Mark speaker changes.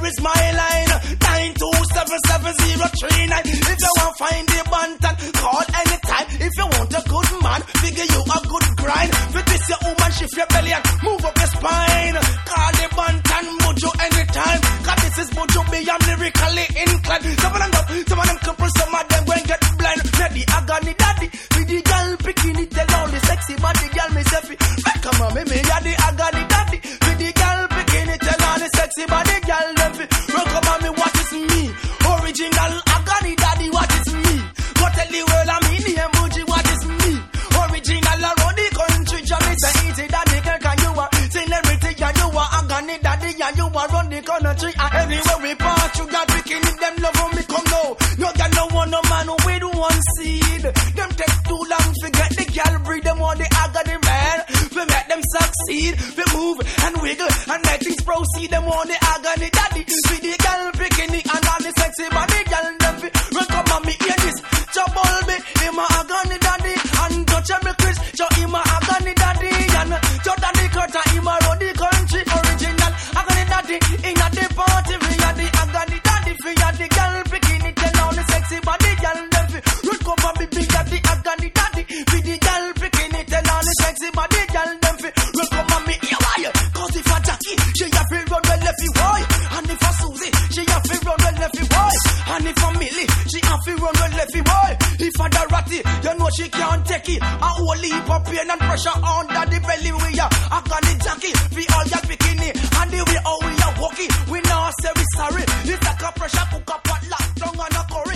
Speaker 1: is my line 9277039. If you want find the bantan, call anytime. If you want a good man, figure you a good grind. For this your woman, shift your belly and move up your spine. Call the bantan Buju anytime. Cause this is Buju B, I'm lyrically inclined. Some of them couple, some of them go and get blind. Maybe agony daddy, with the girl bikini, tell all the sexy body girl me selfie. Come on, me ya the agony daddy, with the girl bikini, tell all the sexy body girl them fi. Come on, me what is me? Original agony daddy, what is me? Go tell the world I'm in the emoji, what is me? Original around the country, Jamie say easy daddy, can you are celebrity, and you are agony daddy, and you are run the country. And everywhere we pass, you got bikini, them love when me come now. No girl no want no man with one seed. Them take too long to get the girl breed, them want the agony man. We make them succeed, we move and wiggle and make things proceed. Them want the agony daddy, with the girl bikini and all the sexy body girl. Them fi run come on me hear this. Trouble me, him a agony daddy, and touch me Chris, show him a agony daddy, and touch the curtain, him a run the country. Original agony daddy, in a the party, we are the agony daddy, we are the girl bikini, tell all the sexy body girl. Them fi run come on me big daddy, agony daddy, with the girl bikini, tell all the sexy body girl. Them fi run come on me here, why? Cause if a Jackie, she have to run well left boy, and if a Susie, she have to run well left boy, and if a Millie, she have to run well left boy. If a Dorothy, you know she can't take it. A whole heap of pain and pressure under the belly. We are agony Jackie, we all got bikini, and the way how we are walking, we now say we sorry. It's like a pressure cooker pot locked down on a curry.